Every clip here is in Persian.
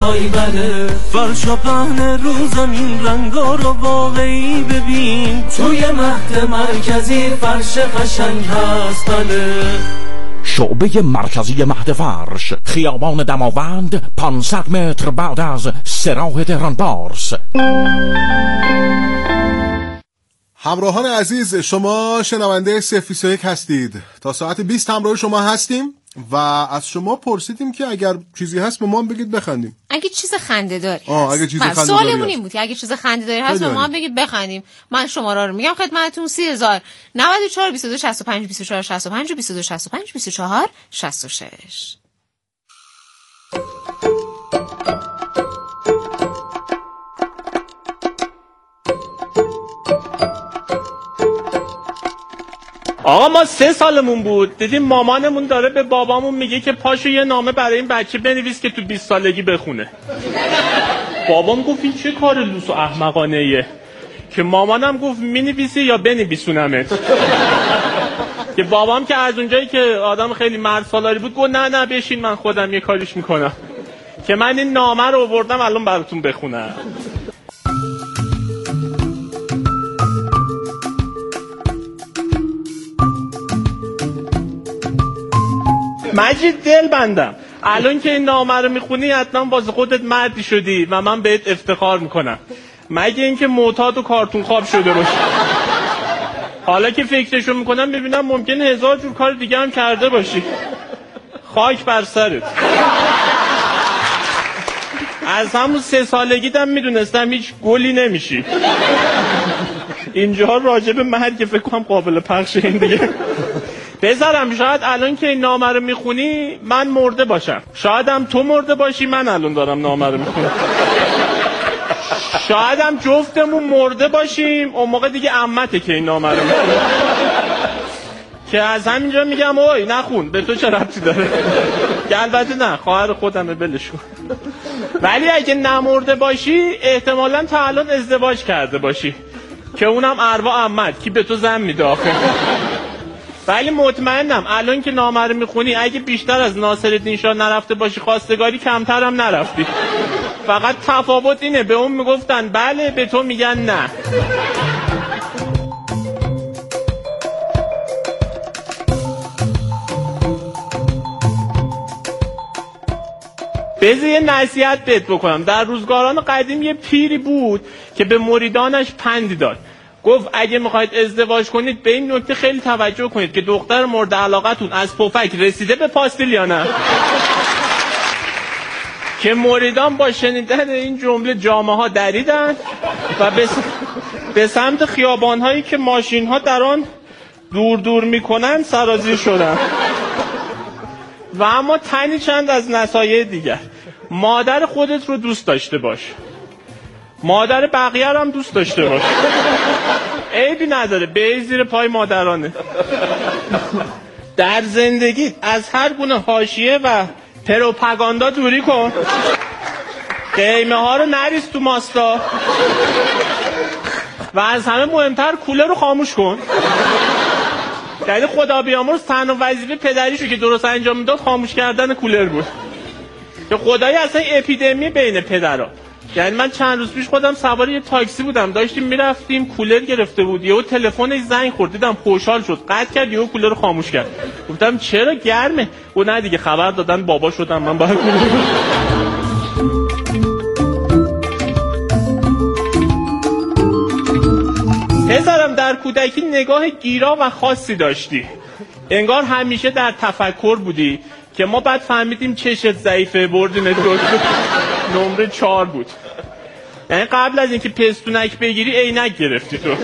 بله فرش و پهن رو زمین رنگا رو واقعی ببین توی مهد مرکزی فرش قشنگ هست بله شعبه مرکزی مهد فرش خیابان دماوند 500 متر بعد از سراح تهران پارس. همراهان عزیز شما شنونده 021 هستید. تا ساعت 20 همراه شما هستیم و از شما پرسیدیم که اگر چیزی هست به ما بگید بخندیم. اگه چیز خنده‌داری هست. اگه چیز خنده‌داری سوالمون این بود که اگه چیز خنده‌داری هست به ما بگید بخندیم. من شماره رو میگم خدمتتون 30000 94 22 65 24 65 22 65 24 66. آقا ما 3 سالمون بود دیدیم مامانمون داره به بابامون میگه که پاشو یه نامه برای این بچه بنویس که تو 20 سالگی بخونه. بابام گفت این چه کار لوس و احمقانه ایه که مامانم گفت مینویسی یا بنویسونمت. که بابام که از اونجایی که آدم خیلی مرد سالاری بود گفت نه بشین من خودم یه کاریش میکنم که من این نامه رو آوردم الان براتون بخونم. مجید دل بندم الان که این نامه رو میخونی حتما واسه خودت مردی شدی و من بهت افتخار میکنم مگه اینکه معتاد و کارتون خواب شده باشی. حالا که فکرشو میکنم ببینم ممکنه 1000 جور کار دیگه هم کرده باشی. خاک بر سرت. از همون 3 سالگیتم میدونستم هیچ گلی نمیشی. اینجا راجب مرگ فکر کنم قابل پخشه این دیگه. بذارم شاید الان که این نامه رو میخونی من مرده باشم، شایدم تو مرده باشی من الان دارم نامه رو میخونم، شایدم جفتمون مرده باشیم اون موقع دیگه عمته که این نامه رو میخونه. که از همینجا میگم اوی نخون به تو چه ربطی داره. که البته نه خواهر خودمه بلش کن. ولی اگه نمرده باشی احتمالاً تا الان ازدواج کرده باشی که اونم اروا عمت کی به تو زن میده آخه. ولی مطمئنم الان که نامه رو میخونی اگه بیشتر از ناصرالدین شاه نرفته باشی خواستگاری کمتر هم نرفتی. فقط تفاوت اینه به اون میگفتن بله به تو میگن نه. بذار یه نصیحت بهت بکنم. در روزگاران قدیم یه پیری بود که به مریدانش پندی داد. گفت اگه میخواید ازدواج کنید به این نکته خیلی توجه کنید که دختر مورد علاقتون از پفک رسیده به پاستیل یا نه. که مریدان با شنیدن این جمله جامه ها دریدن و به سمت خیابان هایی که ماشین ها در آن دور میکنن سرازیر شدن. و اما تنی چند از نصایح دیگر. مادر خودت رو دوست داشته باش، مادر بقیه رو هم دوست داشته باش، عیبی نداره به زیر پای مادرانه. در زندگی از هر گونه حاشیه و پروپاگاندا دوری کن، قیمه ها رو نریز تو ماستا و از همه مهمتر کولر رو خاموش کن. یعنی خدا بیامرز تنها وظیفه پدریشو که درست انجام میداد خاموش کردن کولر بود. که خدایی اصلا اپیدمی بین پدرها. یعنی من چند روز پیش خودم سوار یه تاکسی بودم داشتیم میرفتیم کولر گرفته بود یهو تلفنش زنگ خورد دیدم خوشحال شد قطع کرد یهو کولر رو خاموش کرد. گفتم چرا گرمه؟ گفت نه دیگه خبر دادن بابا شدم من باید کولر. پسرم در کودکی نگاه گیرا و خاصی داشتی، انگار همیشه در تفکر بودی که ما بعد فهمیدیم چشت ضعیفه بردیم دکتر نمره 4 بود. یعنی قبل از اینکه پستونک بگیری عینک گرفتی تو.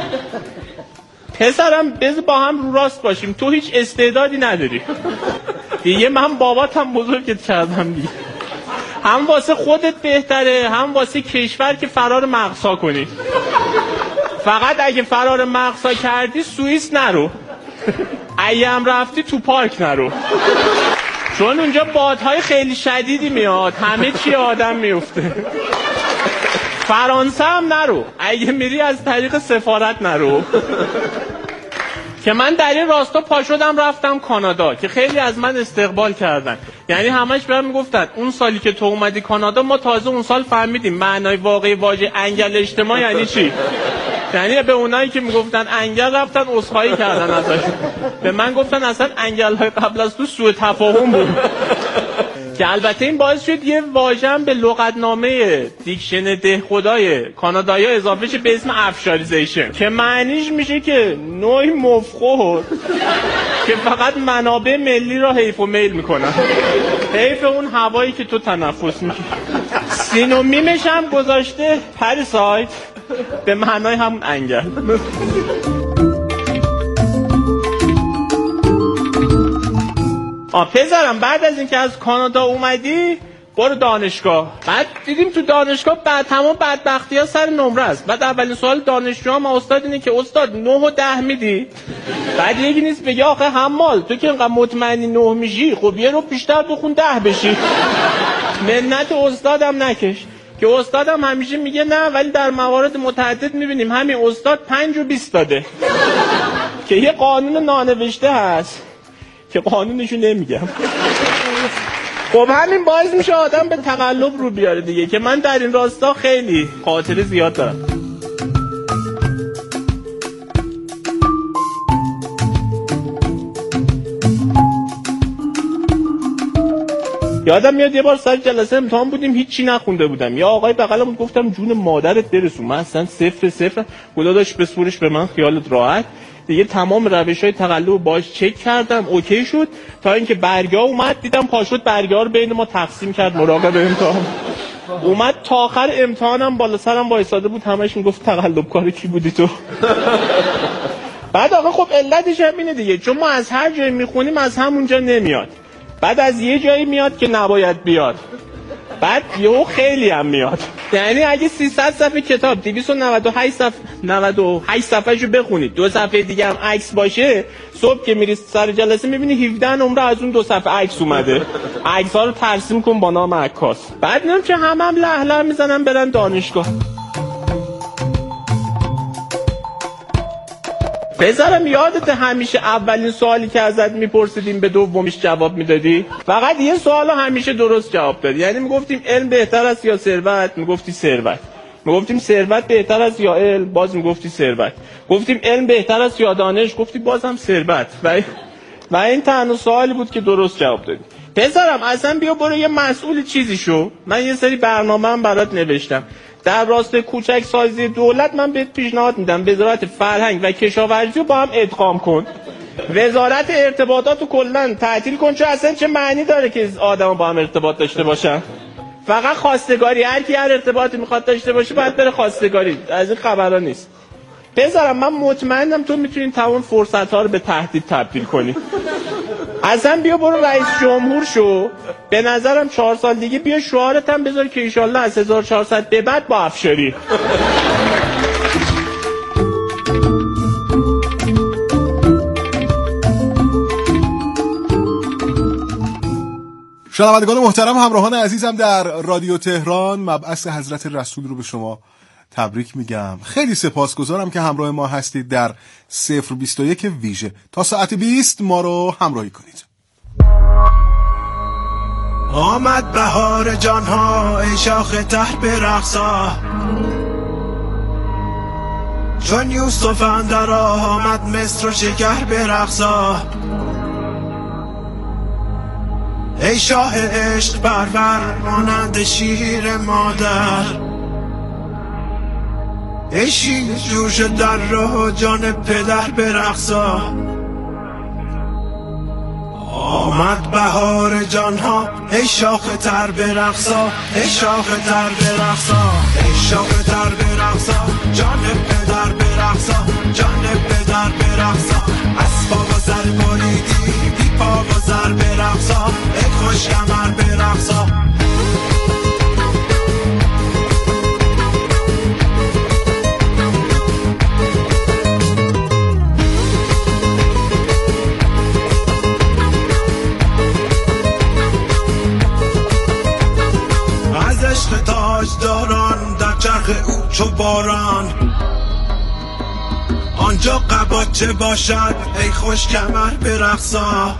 پسرم بذار با هم رو راست باشیم تو هیچ استعدادی نداری دیگه، من باباتم بزرگت کردم دیگه، هم واسه خودت بهتره هم واسه کشور که فرار مقصا کنی. فقط اگه فرار مقصا کردی سوئیس نرو، اگه رفتی تو پارک نرو چون اونجا بادهای خیلی شدیدی میاد همه چی آدم میفته. فرانسه هم نرو، اگه میری از طریق سفارت نرو که من در این راستا پا شدم رفتم کانادا که خیلی از من استقبال کردن. یعنی همش بهم میگفتن اون سالی که تو اومدی کانادا ما تازه اون سال فهمیدیم معنای واقعی واژه انگل اجتماعی یعنی چی. یعنی به اونایی که میگفتن انگل رفتن عذرخواهی کردن ازشون. به من گفتن اصلا انگل های قبل از تو سوء تفاهم بود. که البته این باعث شد یه واژه به لغتنامه دیکشن دهخدای کانادایی اضافه شه به اسم افشاریزیشن که معنیش میشه که نوعی مفخور که فقط منابع ملی را حیف و میل میکنن. حیف اون هوایی که تو تنفس میکنی. سینونیمش هم گذاشته پرسایت به معنای همون انگل. پسرم بعد از اینکه از کانادا اومدی برو دانشگاه. بعد دیدیم تو دانشگاه بعد تمام بدبختی ها سر نمره است. بعد اولین سوال دانشجو ما استاد اینه که استاد 9 و 10 میدی؟ بعد یکی نیست بگه آخه حمال تو که انقدر مطمئنی 9 میشی خب یه رو بیشتر بخون 10 بشی. منت استادم نکش که استادم همیشه میگه نه ولی در موارد متعدد میبینیم همین استاد 5 و 20 داده که یه قانون نانوشته هست که قانونشو نمیگم. خب همین باعث میشه آدم به تقلب رو بیاره دیگه که من در این راستا خیلی خاطره زیاد دارم. یادم میاد یه بار سر جلسه امتحان بودیم هیچی نخونده بودم. یا آقای بغلم گفتم جون مادرت برسون من اصلا صفر خدا داشت بسپورش به من خیالت راحت. دیگه تمام روش‌های تقلب باهاش چک کردم اوکی شد تا اینکه برگا اومد دیدم پاشوت برگا رو بین ما تقسیم کرد مراقب امتحان. اومد تا آخر امتحانم بالا سرم وایساده بود همش میگفت تقلب کار کی بودی تو. بعد آقا خب علتش همینه دیگه چون ما از هر جایی میخونیم از همونجا نمیاد. بعد از یه جایی میاد که نباید بیاد. بعد یهو خیلی هم میاد. یعنی اگه 300 صفحه کتاب 298 صفحه‌شو بخونید 2 صفحه دیگه هم عکس باشه صبح که میری سر جلسه میبینی 17 نمره از اون 2 صفحه عکس اومده. عکس‌ها رو ترسیم کن با نام عکاس. بعد میگم که هم لهله میزنن برن دانشگاه. پسرم یادت همیشه اولین سوالی که ازت میپرسیدیم به دومیش جواب میدادی؟ فقط یه سوالو همیشه درست جواب دادی. یعنی میگفتیم علم بهتر است یا ثروت؟ میگفتی ثروت. میگفتیم ثروت بهتر است یا علم؟ باز میگفتی ثروت. گفتیم علم بهتر است یا دانش؟ گفتی بازم ثروت. و این تنها سوالی بود که درست جواب دادی. پسرم اصلا بیا برو یه مسئول چیزی شو. من یه سری برنامه‌ام برات نوشتم. در راستای کوچک سازی دولت من بهت پیشنهاد میدم وزارت فرهنگ و کشاورزی رو با هم ادغام کن. وزارت ارتباطات رو کلا تعطیل کن چون اصلا چه معنی داره که آدما با هم ارتباط داشته باشن. فقط خواستگاری هر کی هر ارتباطی میخواد داشته باشه باید بره خواستگاری. از این خبرا نیست. پسرم من مطمئنم تو میتونی تمام فرصت‌ها رو به تهدید تبدیل کنی. اصلا بیا برو رئیس جمهور شو. به نظرم 4 سال دیگه بیا شعارت هم بذار که انشالله از 1400 به بعد با افشاری. شنوندگان محترم همراهان عزیزم در رادیو تهران مبعث حضرت رسول رو به شما تبریک میگم. خیلی سپاسگزارم که همراه ما هستید در 021 ویژه. تا ساعت 20 ما رو همراهی کنید. آمد بهار جانها ای شاخ تر برقصا چون یوسف اندر آمد مصر و شکر برقصا ای شاه عشق پرور مانند شیر مادر ای شیر جوش در راه جان پدر برقصا آمد بهار جانها ای شاخ تر برقصا ای شاخ تر برقصا ای شاخ تر برقصا جان پدر برقصا جان پدر برقصا از پا و سر بریدی بی پا و سر برقصا ای خوش کمر برقصا تاج داران در چرخ او چو باران آنجا قباچه باشد ای خوش کمر برقصا.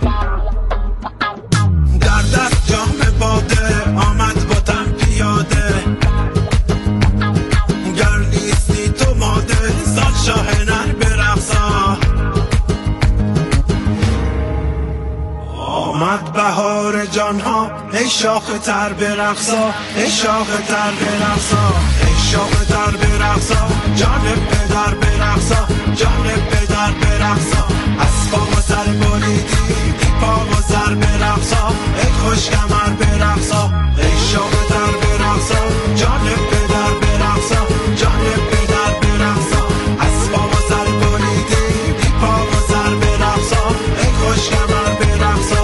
در دست جام باده آمد باتم پیاده، گر نیستی تو ماده سال شاه نر برقصا. آمد بهار جانها ای شاخ تر برقصا، ای شاخ تر برقصا، ای شاخ تر برقصا، جان پدر برقصا، جان پدر برقصا. از پا و سر بریدی ای پا و سر برقصا، ای خوش کمر برقصا، ای شاخ تر برقصا، جان پدر برقصا، جان پدر برقصا. از پا و سر بریدی ای پا و سر برقصا، ای خوش کمر برقصا.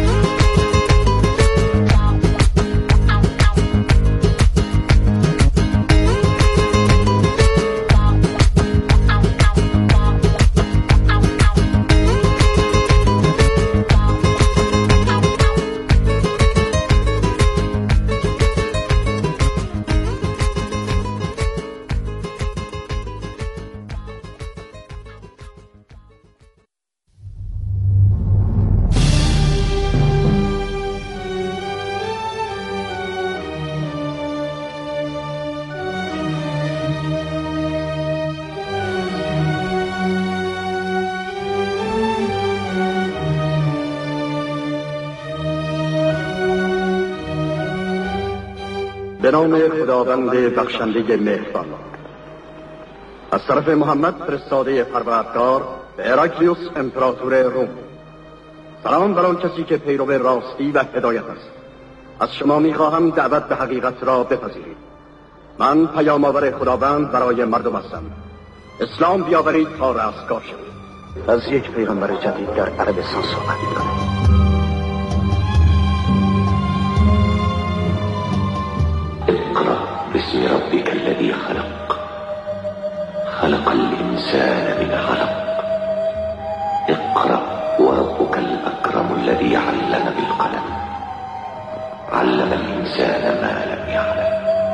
به نام خداوند بخشنده مهربان. از طرف محمد فرستاده پروردگار به هراکلیوس امپراتور روم، سلام بر آن کسی که پیرو راستی و هدایت است. از شما می‌خواهم دعوت به حقیقت را بپذیرید. من پیام آور خداوند برای مردم هستم. اسلام بیاورید تا رستگار شوید. از یک پیغمبر جدید در عربستان صحبت می‌کنم. اقرأ باسم ربك الذي خلق، خلق الإنسان من علق. اقرأ وربك الأكرم الذي علم بالقلم، علم الإنسان ما لم يعلم.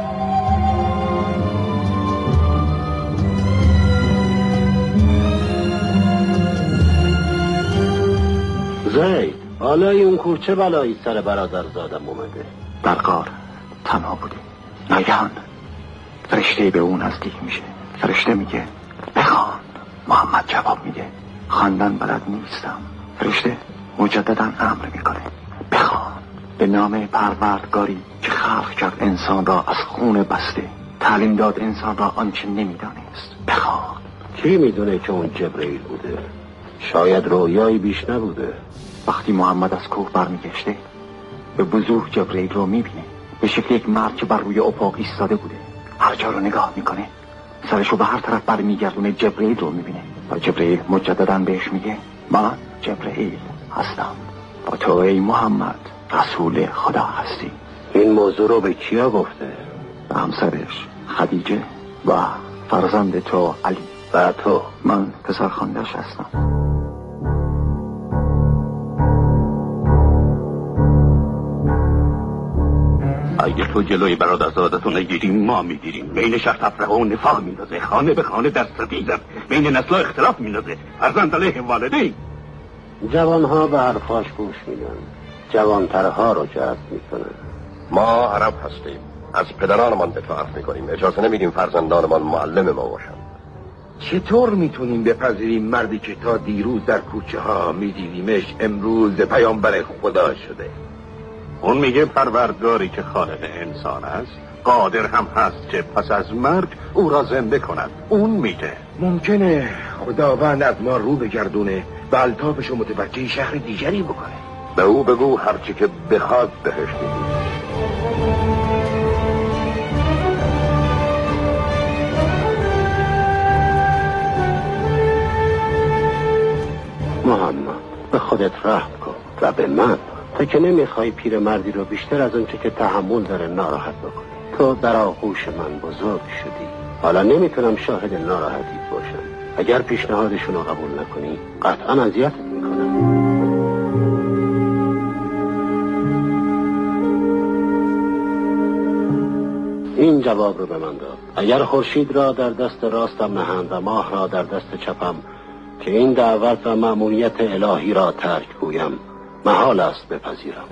زید، حالای اون کوه چه بلایی سر برادرزادم اومده؟ در غار تنها بوده. ناگهان فرشته به اون نزدیک میشه. فرشته میگه بخوان. محمد جواب میده خواندن بلد نیستم. فرشته مجددا امر میکنه بخوان. به نام پروردگاری که خلق کرد انسان را از خون بسته، تعلیم داد انسان را آنچه نمیدانست. بخوان. کی میدونه که اون جبرئیل بوده؟ شاید رویایی بیش نبوده. وقتی محمد از کوه برمیگشته به وضوح جبرئیل رو میبینه، به شکل یک مرد که بر روی افق ایستاده بوده. هر جا رو نگاه میکنه، سرشو به هر طرف برمیگردونه، جبرئیل رو میبینه و جبرئیل مجددا بهش میگه من جبرئیل هستم، با تو ای محمد رسول خدا هستی. این موضوع رو به کیا گفته؟ به همسرش خدیجه و فرزند تو علی. و تو؟ من پسرخوانده‌اش هستم. اگه تو جلوی برادرزادتو نگیری ما میگیریم. بین شهر تفرقه و نفاق میندازه، خانه به خانه دست پیزم، بین نسل‌ها اختلاف میندازه، فرزند علیه والدین. جوانها به حرفاش گوش میدن، جوانترها رو جذب میکنن. ما عرب هستیم، از پدرانمان دفاع میکنیم، اجازه نمیدیم فرزندانمان معلم ما باشن. چطور میتونیم بپذیریم مردی که تا دیروز در کوچه ها میدیدیمش امروز پیامبر خدا شده؟ اون میگه پروردگاری که خالق انسان است قادر هم هست که پس از مرگ او را زنده کند. اون میگه ممکنه خداوند از ما رو بگردونه و الطافش رو متوجه شهر دیگری بکنه. به او بگو هرچی که بخواد بهش میدی. محمد به خودت رحم کن و به من. تو که نمیخوای پیرمردی رو بیشتر از اون که تحمل داره ناراحت بکنی. تو در آغوش من بزرگ شدی، حالا نمیتونم شاهد ناراحتیت باشم. اگر پیشنهادشون رو قبول نکنی قطعا اذیتت میکنم. این جواب رو به من داد: اگر خورشید را در دست راستم نهند و ماه را در دست چپم که این دعوت و مأموریت الهی را ترک گویم، محال است بپذیرم.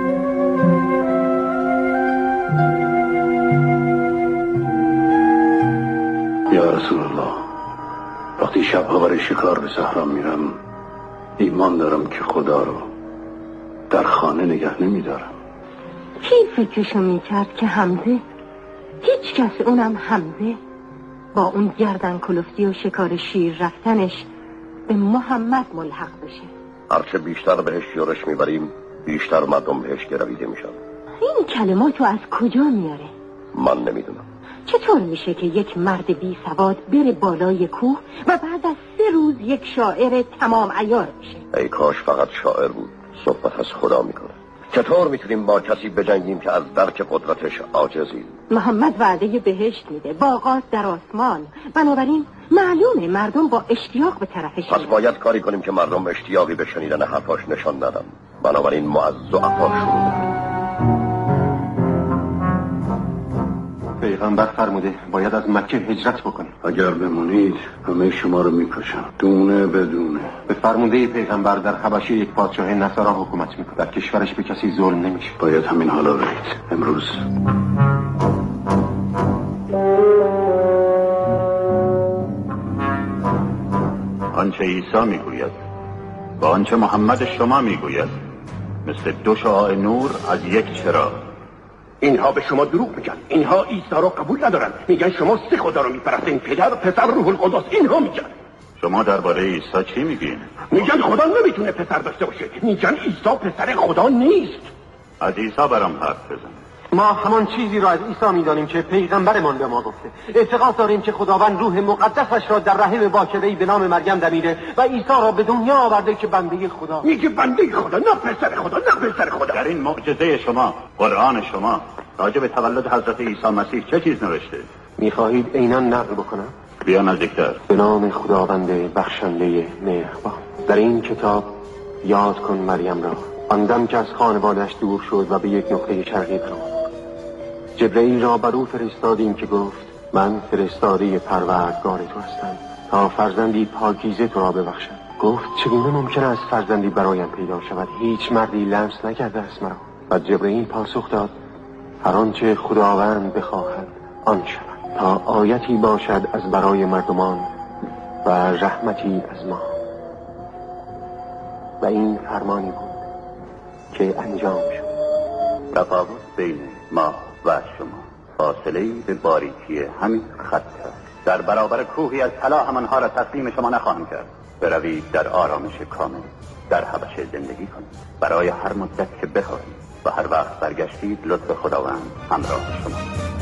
یا رسول الله، وقتی شبها برای شکار به صحرا میرم ایمان دارم که خدا رو در خانه نگه نمیدارم. کی فکرشو میکرد که حمزه، هیچ کس اونم حمزه، با اون گردن کلفتی و شکار شیر رفتنش به محمد ملحق بشه؟ هرچه بیشتر بهش یورش میبریم بیشتر مردم بهش گرویده میشن. این کلماتو از کجا میاره؟ من نمیدونم. چطور میشه که یک مرد بی سواد بره بالای کوه و بعد از 3 روز یک شاعر تمام عیار بشه؟ ای کاش فقط شاعر بود. صحبت از خدا میکنه. چطور میتونیم با کسی بجنگیم که از درک قدرتش عاجزیم؟ محمد وعده بهشت میده، باغات در آسمان، بنابراین معلومه مردم با اشتیاق به طرفش پس باید کاری کنیم که مردم اشتیاقی به شنیدن حرفاش نشان ندن. بنابراین ما از ضعفا شروع. پیغمبر فرموده باید از مکه هجرت بکنیم. اگر بمونید همه شما رو میکشن، دونه بدونه. به فرموده پیغمبر در حبشه یک پادشاه نصارا حکومت میکنه، در کشورش به کسی ظلم نمیشه. باید همین حالا برید امروز. آنچه عیسی میگوید و آنچه محمد شما میگوید مثل 2 شعاع نور از یک چراغ. اینها به شما دروغ میگن. اینها عیسی رو قبول ندارن. میگن شما 3 خدا رو میپرستین، پدر، پسر، روح القدس. اینها میگن. شما درباره عیسی چی میگین؟ میگن خدا نمیتونه پسر داشته باشه. میگن عیسی پسر خدا نیست. از عیسی برام حرف بزن. ما همان چیزی را از عیسی میدانیم که پیغمبرمان به ما گفته. اعتقاد داریم که خداوند روح مقدسش را در رحم باکره‌ای به نام مریم دمیده و عیسی را به دنیا آورده که بنده خدا. میگه بنده خدا، نه پسر خدا، نه پسر خدا. در این معجزه شما، قرآن شما، راجع به تولد حضرت عیسی مسیح چه چیز نوشته؟ میخواهید عیناً نقل بکنم؟ بیا نزدیکتر. به نام خداوند بخشنده مهربان. در این کتاب یاد کن مریم را، آن دم که از خانواده‌اش دور شد و به یک نقطه شرقی رفت. جبرئیل را بر او فرستادیم که گفت من فرستاده پروردگار تو هستم تا فرزندی پاکیزه تو را ببخشم. گفت چگونه ممکن است فرزندی برایم پیدا شود؟ هیچ مردی لمس نکرده است مرا. و جبرئیل پاسخ داد هر آنچه خداوند بخواهد آن شود، تا آیتی باشد از برای مردمان و رحمتی از ما. و این فرمانی بود که انجام شد. تفاوت بین ما و شما فاصله‌ای به باریکی همین خط است. در برابر کوهی از طلا همانها را تسلیم شما نخواهم کرد. بروید در آرامش کامل در حبشه زندگی کنید برای هر مدت که بخواهید و هر وقت برگشتید لطف خداوند همراه شما.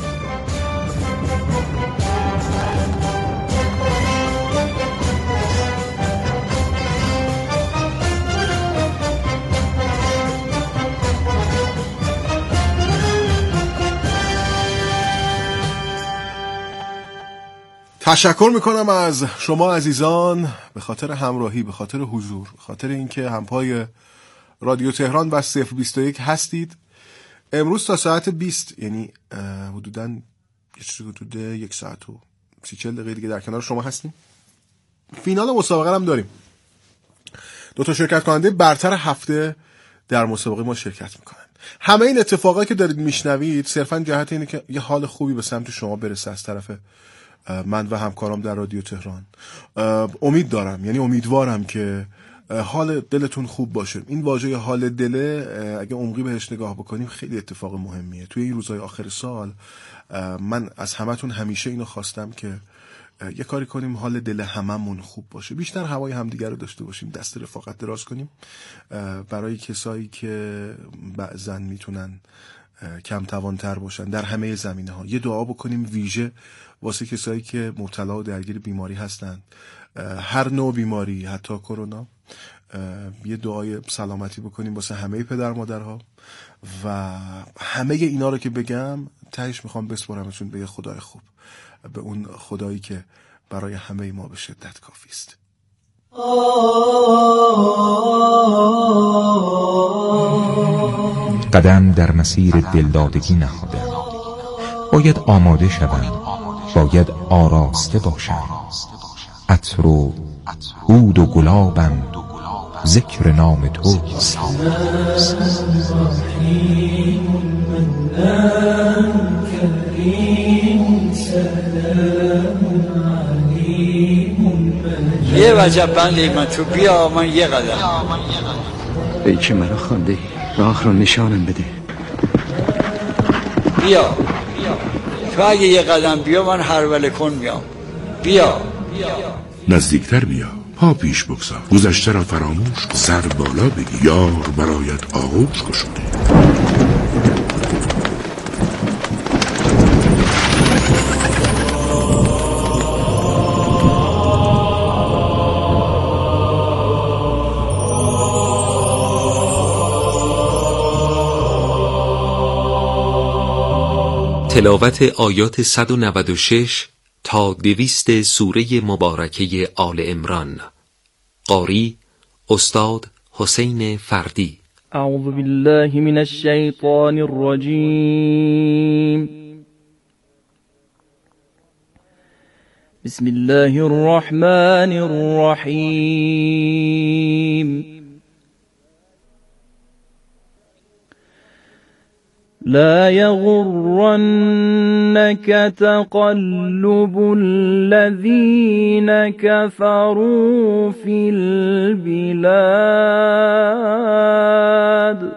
تشکر میکنم از شما عزیزان به خاطر همراهی، به خاطر حضور، به خاطر اینکه همپای رادیو تهران و 021 هستید. امروز تا ساعت 20 یعنی حدوداً 1 ساعت و 30-40 دقیقه دیگه در کنار شما هستیم. فینال مسابقه هم داریم. 2 شرکت کننده برتر هفته در مسابقه ما شرکت میکنن. همه این اتفاقایی که دارید میشنوید صرفاً جهت اینه که یه حال خوبی به سمت شما برسه از طرف من و همکارام در رادیو تهران. امید دارم، یعنی امیدوارم که حال دلتون خوب باشه. این واژه حال دله اگه عمقی بهش نگاه بکنیم خیلی اتفاق مهمیه. توی این روزهای آخر سال من از همتون همیشه اینو خواستم که یه کاری کنیم حال دل هممون خوب باشه، بیشتر هوای همدیگر رو داشته باشیم، دست رفاقت دراز کنیم برای کسایی که بعضن میتونن کم توانتر باشن در همه زمینه ها. یه دعا بکنیم ویژه واسه کسایی که مبتلا و درگیر بیماری هستن، هر نوع بیماری، حتی کرونا. یه دعای سلامتی بکنیم واسه همه پدر مادرها و همه اینا رو که بگم تهش میخوام بسپارمتون به یه خدای خوب، به اون خدایی که برای همه ما به شدت کافی است. قدم در مسیر دلدادگی نهاده، باید آماده شوم، باید آراسته باشم. عطر و عود و گلابم ذکر نام توست. یه وجب بندی من تو بیا من یه قدم. ای که مرا خوانده راه رو نشانم بده. بیا تو اگه یه قدم بیا من هرول کن میام. بیا نزدیکتر بیا، پا پیش بگذار، گذشته را فراموش کن، سر بالا بگی، یار برایت آغوش گشوده. تلاوت آیات 196 تا 200 سوره مبارکه آل عمران. قاری استاد حسین فردی. اعوذ بالله من الشیطان الرجیم. بسم الله الرحمن الرحیم. لا يغرنك تقلب الذين كفروا في البلاد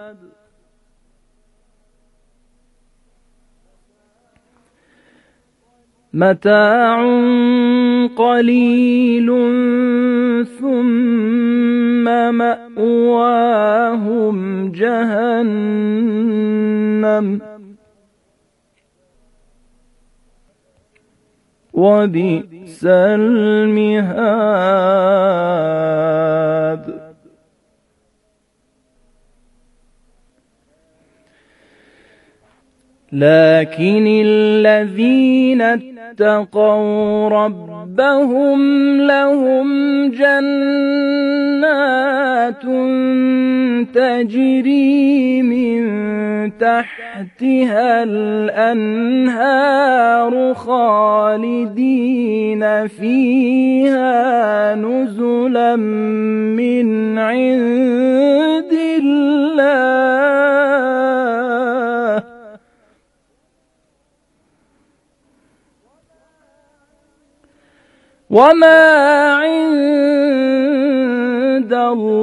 متاع قليل ثم مأواهم جهنم وبئس المهاد. لكن الذين اتقوا ربهم لهم جنات تجري من تحتها الأنهار خالدين فيها نزلا من عند الله وما عند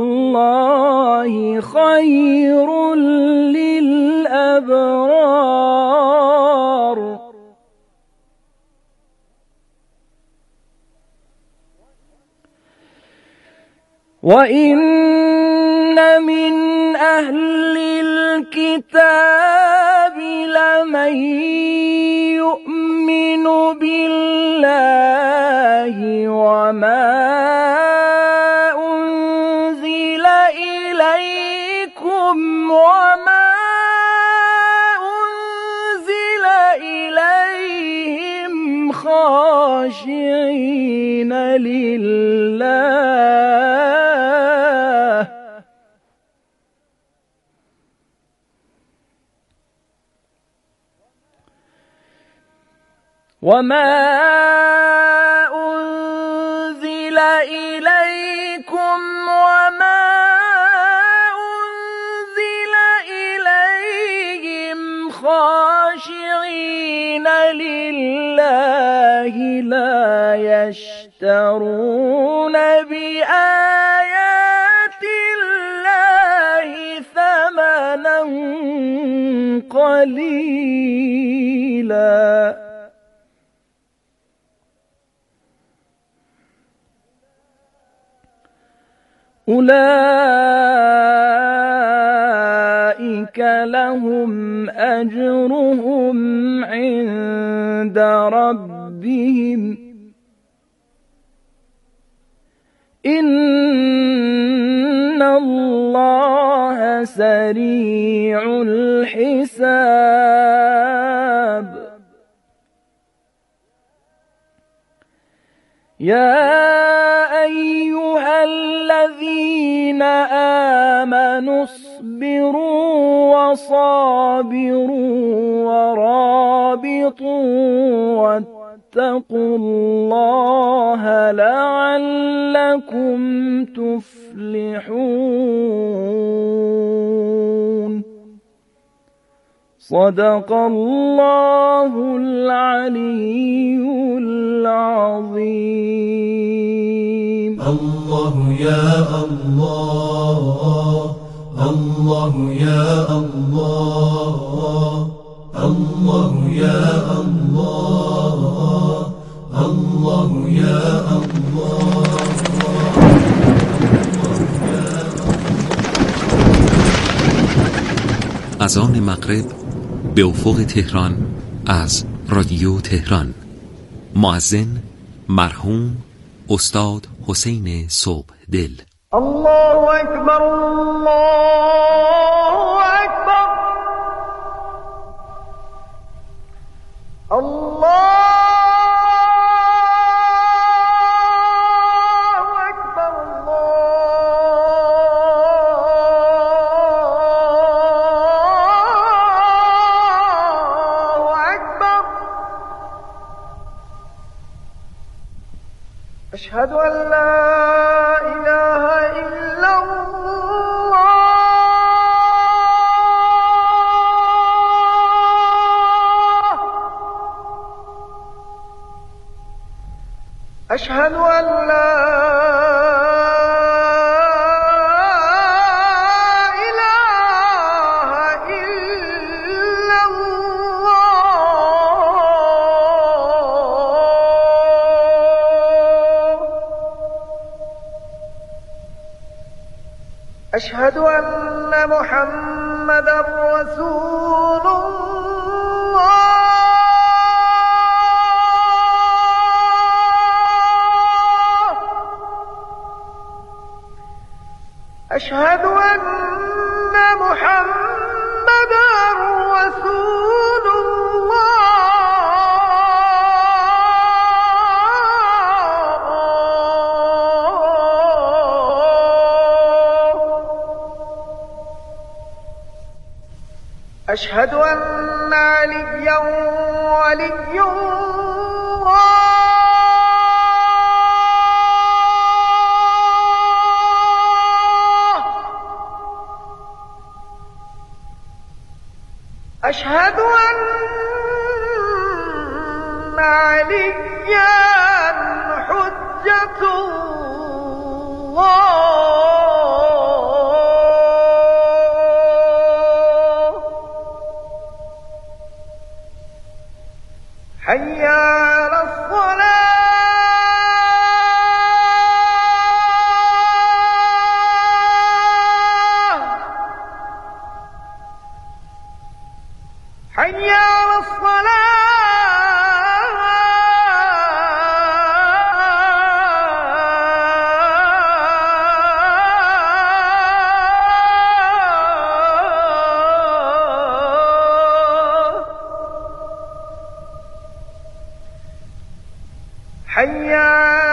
الله خير للأبرار. وإن من أهل الكتاب لمن يؤمن بالله وما أنزل إليكم وما أنزل إليهم خاشعين لله وما أنزل إليكم وما أنزل إليهم خاشعين لله لا يشترون بآيات الله ثمنا قليلا أولئك لهم أجرهم عند ربهم إن الله سريع الحساب. يا أيها الذين آمنوا اصبروا وصابروا ورابطوا واتقوا الله لعلكم تفلحون. صدق الله العلي العظيم. الله يا الله، الله يا الله، الله يا الله، الله يا الله. اذان مغرب به افق تهران از رادیو تهران. مؤذن مرحوم استاد حسین صبحدل. الله اکبر، الله اکبر، الله أشهد أن لا إله إلا الله، أشهد أن لا أشهد أن محمدا رسول الله، أشهد أن محمدا رسول أشهد أن عليا ولي الله، أشهد أن عليا حجة الله، حي على الصلاة، حي على الصلاة. حي